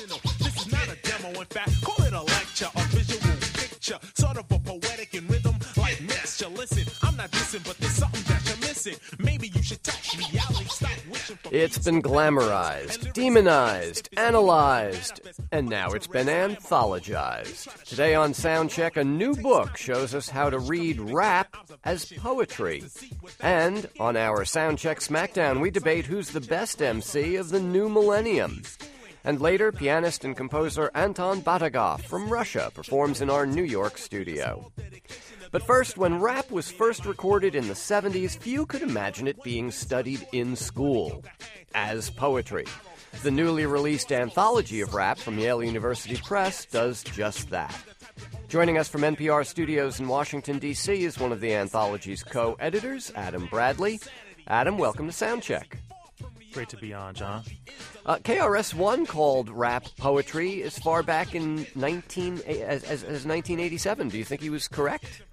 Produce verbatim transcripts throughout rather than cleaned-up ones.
original. This is not a demo, in fact, call it a lecture, a visual picture, sort of a poetic in rhythm like mixture. Listen, I'm not dissing, but there's something that you're missing. Maybe you should touch reality, stop wishing for It's been glamorized, demonized, analyzed, and now it's been anthologized. Today on Soundcheck, a new book shows us how to read rap as poetry. And on our Soundcheck Smackdown, we debate who's the best M C of the new millennium. And later, pianist and composer Anton Batagov from Russia performs in our New York studio. But first, when rap was first recorded in the seventies, few could imagine it being studied in school as poetry. The newly released anthology of rap from Yale University Press does just that. Joining us from N P R studios in Washington, D C is one of the anthology's co-editors, Adam Bradley. Adam, welcome to Soundcheck. Great to be on, John. Uh, K R S One called rap poetry as far back in nineteen as, as, as nineteen eighty-seven. Do you think he was correct?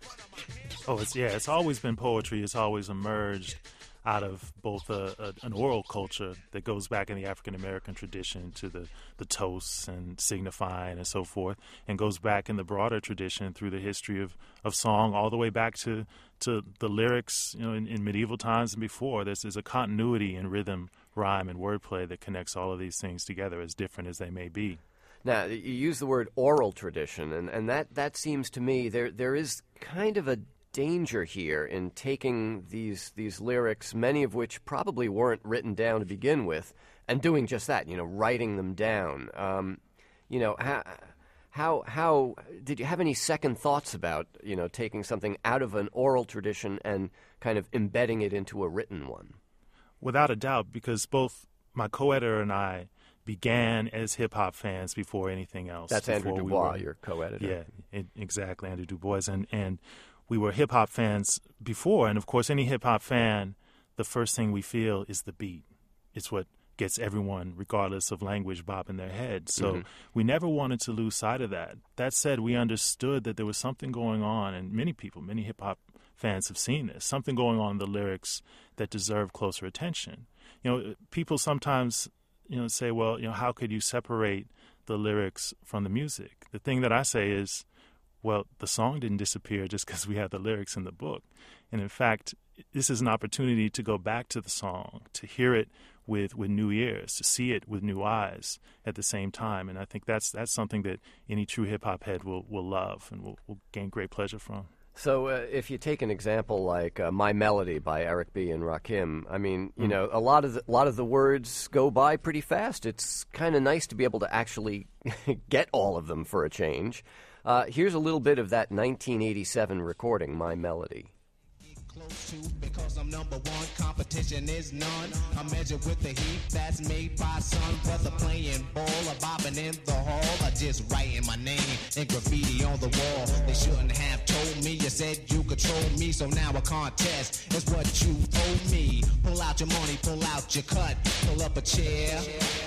Oh, it's, yeah, it's always been poetry. It's always emerged out of both a, a, an oral culture that goes back in the African-American tradition to the, the toasts and signifying and so forth, and goes back in the broader tradition through the history of, of song all the way back to, to the lyrics, you know, in, in medieval times and before. There's, there's a continuity in rhythm, rhyme, and wordplay that connects all of these things together, as different as they may be. Now, you use the word oral tradition, and, and that, that seems to me there there is kind of a danger here in taking these these lyrics, many of which probably weren't written down to begin with, and doing just that, you know, writing them down. Um, you know, how, how how did you have any second thoughts about, you know, taking something out of an oral tradition and kind of embedding it into a written one? Without a doubt, because both my co-editor and I began as hip-hop fans before anything else. That's Andrew we Dubois, were, your co-editor. Yeah, it, exactly, Andrew Dubois. And, and we were hip-hop fans before, and of course any hip-hop fan, the first thing we feel is the beat. It's what gets everyone, regardless of language, bobbing their head. So mm-hmm. we never wanted to lose sight of that. That said, we understood that there was something going on, and many people, many hip-hop fans have seen this, something going on in the lyrics that deserve closer attention. You know, people sometimes, you know, say, well, you know, how could you separate the lyrics from the music? The thing that I say is, well, the song didn't disappear just because we have the lyrics in the book. And in fact, this is an opportunity to go back to the song, to hear it with, with new ears, to see it with new eyes at the same time. And I think that's that's something that any true hip-hop head will, will love and will, will gain great pleasure from. So uh, if you take an example like uh, My Melody by Eric B. and Rakim, I mean, you mm. know, a lot of the, a lot of the words go by pretty fast. It's kind of nice to be able to actually get all of them for a change. Uh, here's a little bit of that nineteen eighty-seven recording, My Melody. Close to because I'm number one, competition is none. I measure with the heat that's made by sun. Whether playing ball or bobbing in the hall, or just writing my name in graffiti on the wall. They shouldn't have told me. You said you control me, so now a contest is what you owe me. Pull out your money, pull out your cut, pull up a chair.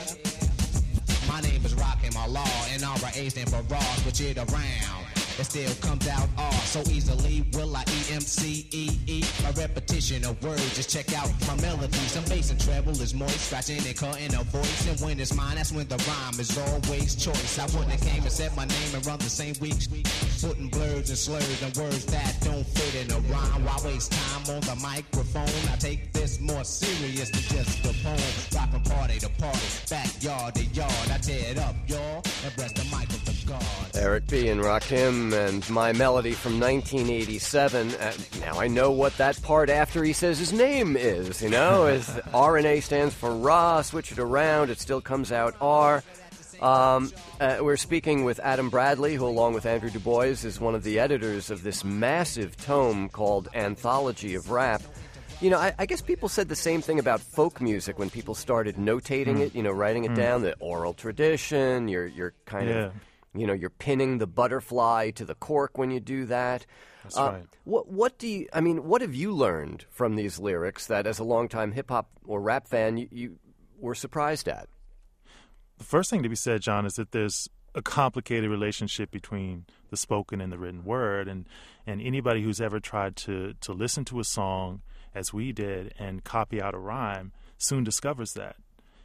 My name is Rakim Allah, and R A stand for Raw, switch it around. It still comes out R so easily. Will I E M C E E? A repetition of words. Just check out my melody. Some bass and treble is moist, scratching and cutting a voice. And when it's mine, that's when the rhyme is always choice. I wouldn't have came and said my name and run the same week, putting blurs and slurs and words that don't fit in a rhyme. Why waste time on the microphone? I take this more serious than just a poem. Rock from party to party, backyard to yard. I tear it up, y'all, and bless the mic of the gods. Eric B. and Rakim and My Melody from nineteen eighty-seven. Uh, now I know what that part after he says his name is, you know, as R and A stands for Ra, switch it around, it still comes out R. Um, uh, we're speaking with Adam Bradley, who along with Andrew Dubois is one of the editors of this massive tome called Anthology of Rap. You know, I, I guess people said the same thing about folk music when people started notating mm. it, you know, writing it mm. down, the oral tradition, you're, you're kind yeah. of... You know, you're pinning the butterfly to the cork when you do that. That's uh, right. What, what do you, I mean, what have you learned from these lyrics that as a longtime hip-hop or rap fan you, you were surprised at? The first thing to be said, John, is that there's a complicated relationship between the spoken and the written word. And, and anybody who's ever tried to, to listen to a song, as we did, and copy out a rhyme soon discovers that.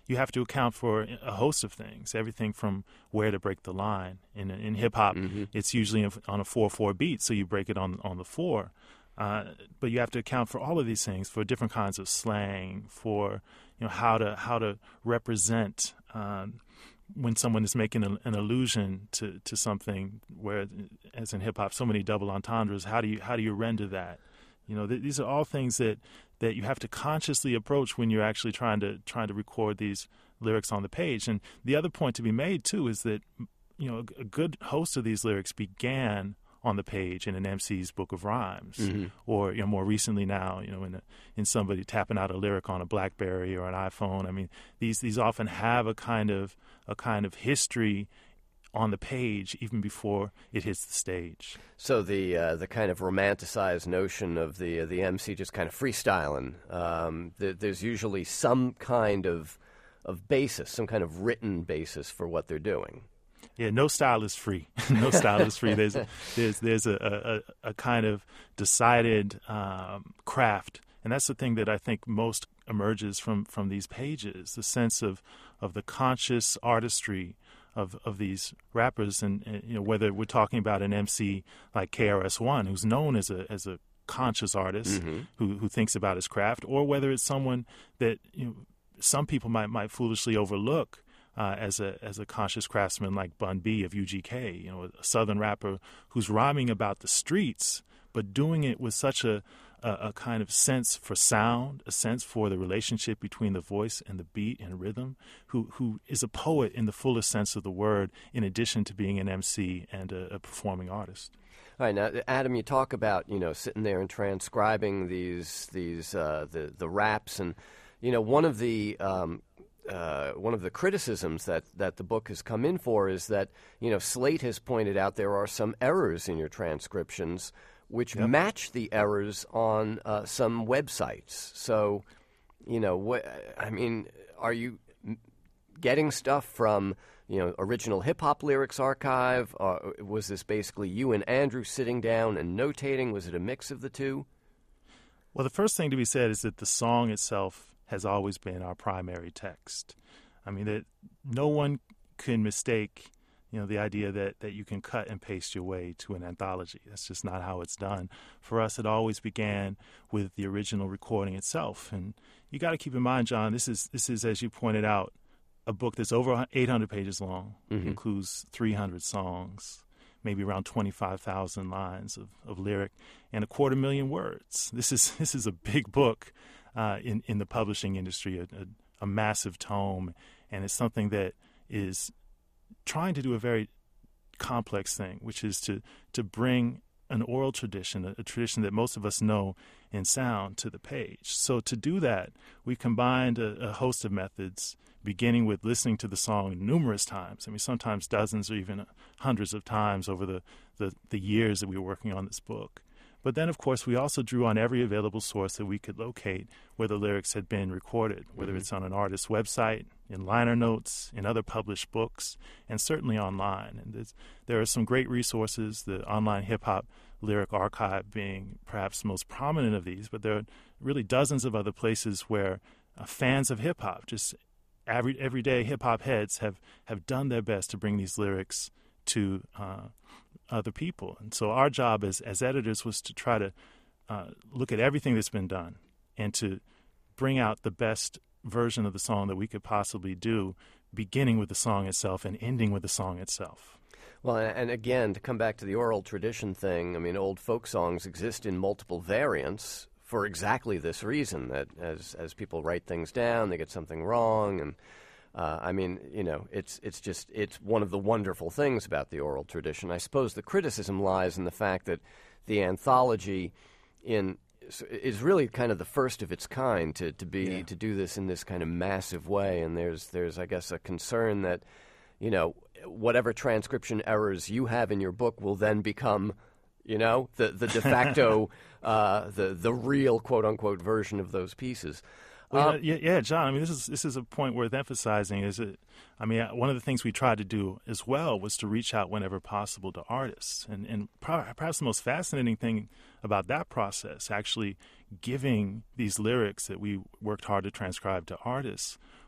you have to account for a host of things, everything from where to break the line. In in hip-hop, mm-hmm. it's usually on a four four beat, so you break it on, on the four. Uh, but you have to account for all of these things, for different kinds of slang, for you know how to how to represent um, when someone is making a, an allusion to, to something. Where, as in hip hop, so many double entendres. How do you how do you render that? You know, th- these are all things that, that you have to consciously approach when you're actually trying to trying to record these lyrics on the page. And the other point to be made too is that you know a, a good host of these lyrics began on the page in an M C's book of rhymes, mm-hmm. or you know more recently now, you know, in a, in somebody tapping out a lyric on a BlackBerry or an iPhone. I mean, these these often have a kind of a kind of history on the page even before it hits the stage. So the uh, the kind of romanticized notion of the uh, the M C just kind of freestyling. Um, th- there's usually some kind of of basis, some kind of written basis for what they're doing. Yeah, no style is free. no style is free. There's a, there's there's a, a, a kind of decided um, craft, and that's the thing that I think most emerges from, from these pages: the sense of, of the conscious artistry of, of these rappers, and, and you know whether we're talking about an M C like K R S One, who's known as a as a conscious artist mm-hmm. who who thinks about his craft, or whether it's someone that you know some people might might foolishly overlook. Uh, as a as a conscious craftsman like Bun B of U G K, you know, a Southern rapper who's rhyming about the streets, but doing it with such a, a, a kind of sense for sound, a sense for the relationship between the voice and the beat and rhythm, who who is a poet in the fullest sense of the word, in addition to being an M C and a, a performing artist. All right, now Adam, you talk about you know sitting there and transcribing these these uh, the the raps, and you know one of the um, Uh, one of the criticisms that, that the book has come in for is that, you know, Slate has pointed out there are some errors in your transcriptions which yep. match the errors on uh, some websites. So, you know, what, I mean, are you getting stuff from, you know, original hip-hop lyrics archive? Or was this basically you and Andrew sitting down and notating? Was it a mix of the two? Well, the first thing to be said is that the song itself has always been our primary text. I mean, that no one can mistake, you know, the idea that, that you can cut and paste your way to an anthology. That's just not how it's done. For us, it always began with the original recording itself. And you got to keep in mind, John, this is, this is, as you pointed out, a book that's over eight hundred pages long, mm-hmm. includes three hundred songs, maybe around twenty-five thousand lines of, of lyric, and a quarter million words. This is this is a big book. Uh, in, in the publishing industry, a, a, a massive tome, and it's something that is trying to do a very complex thing, which is to, to bring an oral tradition, a, a tradition that most of us know in sound, to the page. So to do that, we combined a, a host of methods, beginning with listening to the song numerous times. I mean, sometimes dozens or even hundreds of times over the, the, the years that we were working on this book. But then, of course, we also drew on every available source that we could locate where the lyrics had been recorded, whether mm-hmm. it's on an artist's website, in liner notes, in other published books, and certainly online. And there are some great resources, the online hip-hop lyric archive being perhaps the most prominent of these, but there are really dozens of other places where uh, fans of hip-hop, just every, everyday hip-hop heads, have, have done their best to bring these lyrics to uh, other people. And so our job as, as editors was to try to uh, look at everything that's been done and to bring out the best version of the song that we could possibly do, beginning with the song itself and ending with the song itself. Well, and again, to come back to the oral tradition thing, I mean, old folk songs exist in multiple variants for exactly this reason, that as as people write things down, they get something wrong, and Uh, I mean, you know, it's it's just it's one of the wonderful things about the oral tradition. I suppose the criticism lies in the fact that the anthology in is really kind of the first of its kind to, to be yeah. to do this in this kind of massive way. And there's there's I guess a concern that, you know, whatever transcription errors you have in your book will then become, you know, the the de facto uh, the the real quote unquote version of those pieces. Well, Um, yeah, yeah, John. I mean, this is this is a point worth emphasizing. Is it? I mean, one of the things we tried to do as well was to reach out whenever possible to artists, and and perhaps the most fascinating thing about that process, actually giving these lyrics that we worked hard to transcribe to artists,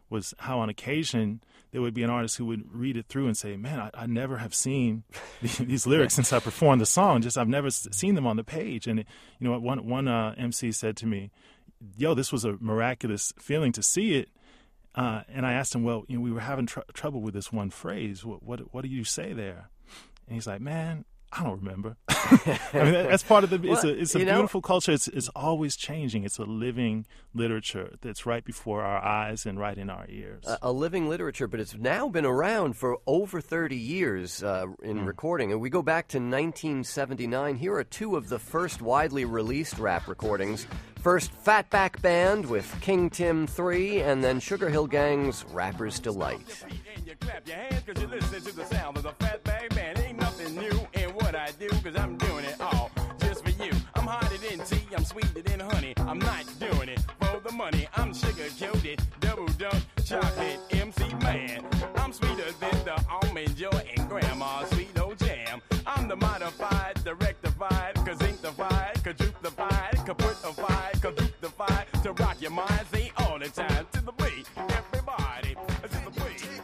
was how on occasion there would be an artist who would read it through and say, man, I, I never have seen these lyrics since I performed the song. Just I've never seen them on the page. And, it, you know, one, one uh, M C said to me, yo, this was a miraculous feeling to see it. Uh, and I asked him, well, you know, we were having tr- trouble with this one phrase. What, what, what do you say there? And he's like, man, I don't remember. I mean, that, that's part of the. It's well, a it's a you know, beautiful culture. It's it's always changing. It's a living literature that's right before our eyes and right in our ears. A, a living literature, but it's now been around for over thirty years uh, in mm. recording. And we go back to nineteen seventy-nine. Here are two of the first widely released rap recordings. First, Fatback Band with King Tim three, and then Sugar Hill Gang's Rapper's Delight. I do, cause I'm doing it all just for you. I'm hotter than tea, I'm sweeter than honey. I'm not doing it for the money. I'm sugar-coated, double-dunk, chocolate M C man. I'm sweeter than the almond joy and grandma's sweet old jam. I'm the modified, the rectified, kazinctified, kajukified, kaputified, kadukified, to rock your mind, say all the time, to the beat, everybody, to the beat.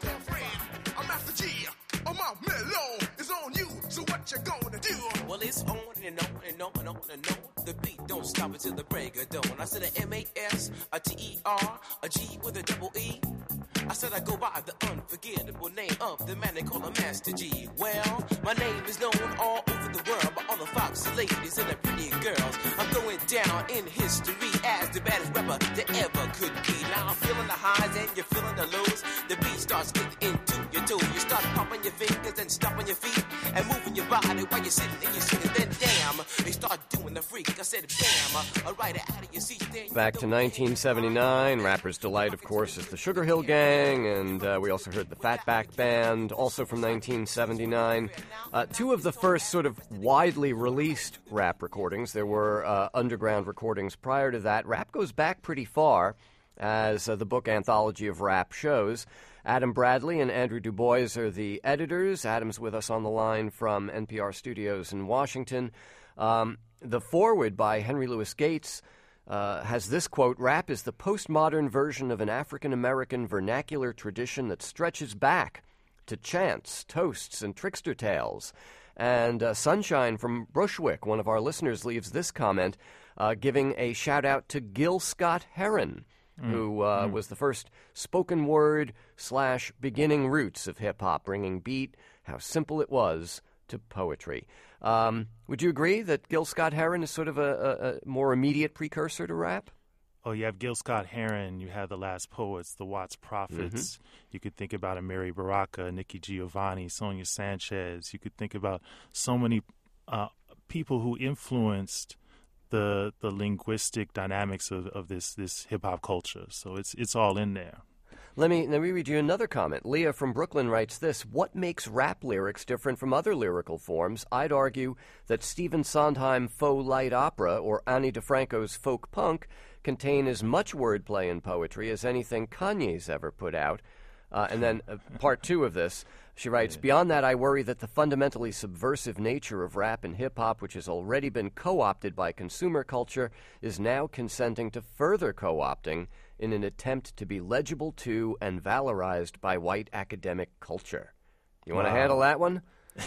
I'm Master G, I'm out mellow, it's on you, so what you gonna do? Well, it's on and on and on and on and on. The beat don't stop until the break of dawn. I said a M A S, a T E R, a G with a double E. I said I go by the unforgettable name of the man they call a Master G. Well, my name is known all over the world by all the foxy ladies and the pretty girls. I'm going down in history as the baddest rapper that ever could be. Now I'm feeling the highs and you're feeling the lows. The beat starts getting into your toe. You start pumping your fingers and stomping your feet and moving your body while you're sitting and you're singing. Then damn, they start doing the freak. I said bam, I'll ride it out of your seat. Back to nineteen seventy-nine, Rapper's Delight, of course, is the Sugar Hill Gang, and uh, we also heard the Fatback Band, also from nineteen seventy-nine. Uh, two of the first sort of widely released rap recordings. There were uh, underground recordings prior to that. Rap goes back pretty far, as uh, the book Anthology of Rap shows. Adam Bradley and Andrew Du Bois are the editors. Adam's with us on the line from N P R studios in Washington. Um, the foreword by Henry Louis Gates uh, has this quote, "Rap is the postmodern version of an African-American vernacular tradition that stretches back to chants, toasts, and trickster tales." And uh, Sunshine from Bushwick, one of our listeners, leaves this comment, uh, giving a shout-out to Gil Scott-Heron, Mm. who uh, mm. was the first spoken word slash beginning roots of hip-hop, bringing beat, how simple it was, to poetry. Um, would you agree that Gil Scott-Heron is sort of a, a, a more immediate precursor to rap? Oh, you have Gil Scott-Heron, you have the Last Poets, the Watts Prophets. Mm-hmm. You could think about Amiri Baraka, Nikki Giovanni, Sonia Sanchez. You could think about so many uh, people who influenced the the linguistic dynamics of, of this this hip hop culture. So it's it's all in there. Let me let me read you another comment. Leah from Brooklyn writes this: "What makes rap lyrics different from other lyrical forms? I'd argue that Stephen Sondheim faux light opera or Ani DeFranco's folk punk contain as much wordplay and poetry as anything Kanye's ever put out." Uh, and then uh, part two of this, she writes, "Beyond that, I worry that the fundamentally subversive nature of rap and hip-hop, which has already been co-opted by consumer culture, is now consenting to further co-opting in an attempt to be legible to and valorized by white academic culture." You want to wow. handle that one?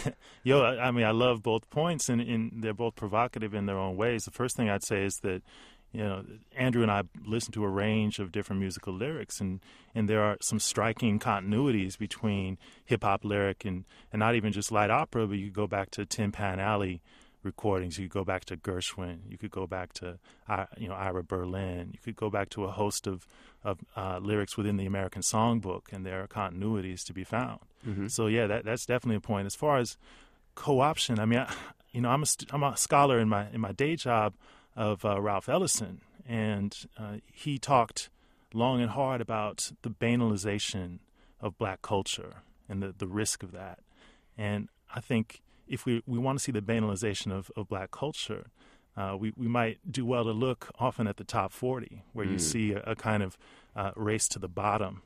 Yo, I mean, I love both points, and, and they're both provocative in their own ways. The first thing I'd say is that, you know, Andrew and I listen to a range of different musical lyrics, and, and there are some striking continuities between hip-hop lyric and, and not even just light opera, but you could go back to Tin Pan Alley recordings. You could go back to Gershwin. You could go back to, uh, you know, Ira Berlin. You could go back to a host of, of uh, lyrics within the American Songbook, and there are continuities to be found. Mm-hmm. So, yeah, that that's definitely a point. As far as co-option, I mean, I, you know, I'm a, st- I'm a scholar in my in my day job of uh, Ralph Ellison, and uh, he talked long and hard about the banalization of black culture and the, the risk of that. And I think if we, we want to see the banalization of, of black culture, uh, we, we might do well to look often at the top forty, where mm. you see a, a kind of uh, race to the bottom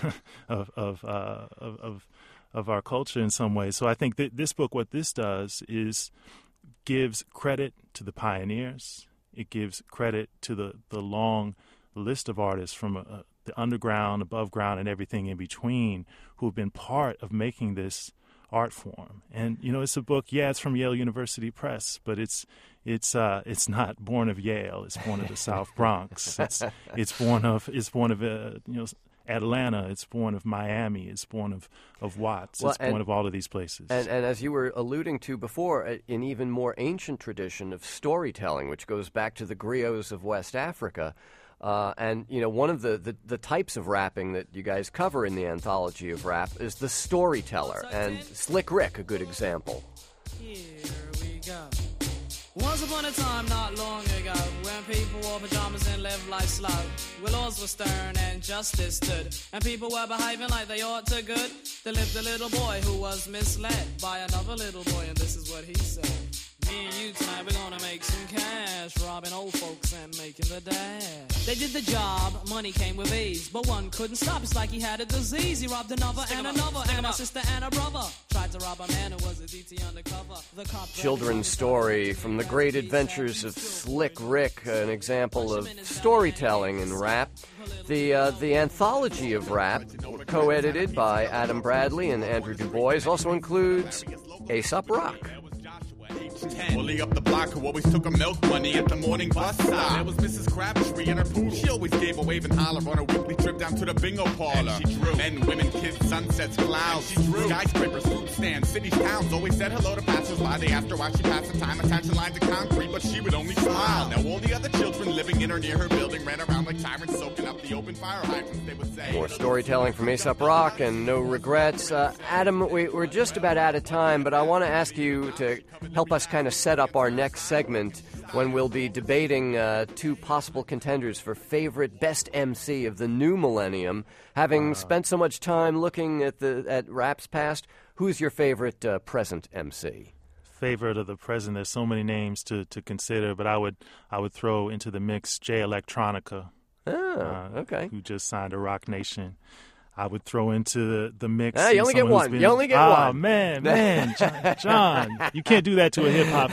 of of, uh, of of of our culture in some ways. So I think that this book, what this does is gives credit to the pioneers. It gives credit to the, the long list of artists from uh, the underground, above ground, and everything in between, who have been part of making this art form. And, you know, it's a book, yeah, it's from Yale University Press, but it's it's uh, it's not born of Yale. It's born of the South Bronx. It's it's born of it's born of uh, you know Atlanta. It's born of Miami. It's born of of Watts. Well, it's and, born of all of these places. And, and as you were alluding to before, an even more ancient tradition of storytelling, which goes back to the griots of West Africa. Uh, and, you know, one of the, the, the types of rapping that you guys cover in the anthology of rap is the storyteller. And Slick Rick, a good example. Here we go. Once upon a time, not long ago, when people wore pajamas and lived life slow, where laws were stern and justice stood, and people were behaving like they ought to good, there lived a little boy who was misled by another little boy, and this is what he said. Me and you tonight, we're gonna make some cash, robbing old folks and making the dash. They did the job, money came with ease, but one couldn't stop, it's like he had a disease. He robbed another Stick and another, Stick and a sister and a brother. Tried to rob a man who was a D T undercover. The cop Children's story from the great adventures of Slick Rick, an example of storytelling in rap. The uh, the anthology of rap, co-edited by Adam Bradley and Andrew Du Bois, also includes Aesop Rock. Bully up the block who always took a milk money at the morning bus stop. There was Missus Crabtree and her poodle. She always gave a wave and holler on her weekly trip down to the bingo parlor. And she drew. Men, women, kids, sunsets, clouds. And she drew. Skyscrapers, fruit stands, cities, towns. Always said hello to passers-by. They asked her why she passed the time. Attention lines of concrete, but she would only smile. Now all the other children living in or near her building ran around like tyrants, soaking up the open fire hydrants. They would say more storytelling from Aesop Rock and No Regrets. Uh, Adam, we, we're just about out of time, but I want to ask you to help us kind of set up our next segment when we'll be debating uh, two possible contenders for favorite best M C of the new millennium. Having uh, spent so much time looking at the at rap's past, who's your favorite uh, present M C? Favorite of the present, there's so many names to, to consider, but I would I would throw into the mix Jay Electronica. Oh, uh, okay. Who just signed to Rock Nation. I would throw into the, the mix. Ah, you only get one. Been, you only get oh, one. Oh, man, man. John, John, you can't do that to a hip-hop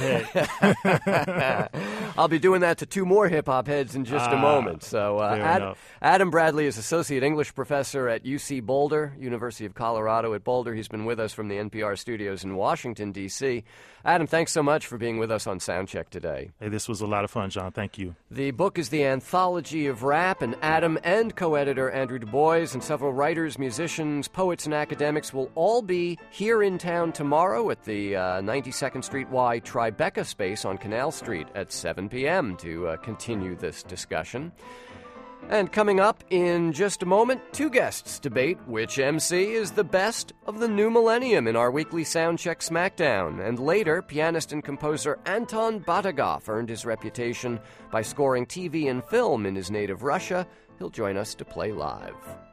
head. I'll be doing that to two more hip-hop heads in just ah, a moment. So, uh, Ad, Adam Bradley is Associate English Professor at U C Boulder, University of Colorado at Boulder. He's been with us from the N P R studios in Washington, D C Adam, thanks so much for being with us on Soundcheck today. Hey, this was a lot of fun, John. Thank you. The book is The Anthology of Rap, and Adam and co-editor Andrew Du Bois and several writers, musicians, poets, and academics will all be here in town tomorrow at the uh, ninety-second Street Y Tribeca space on Canal Street at seven p.m. to uh, continue this discussion. And coming up in just a moment, two guests debate which M C is the best of the new millennium in our weekly Soundcheck Smackdown. And later, pianist and composer Anton Batagov earned his reputation by scoring T V and film in his native Russia. He'll join us to play live.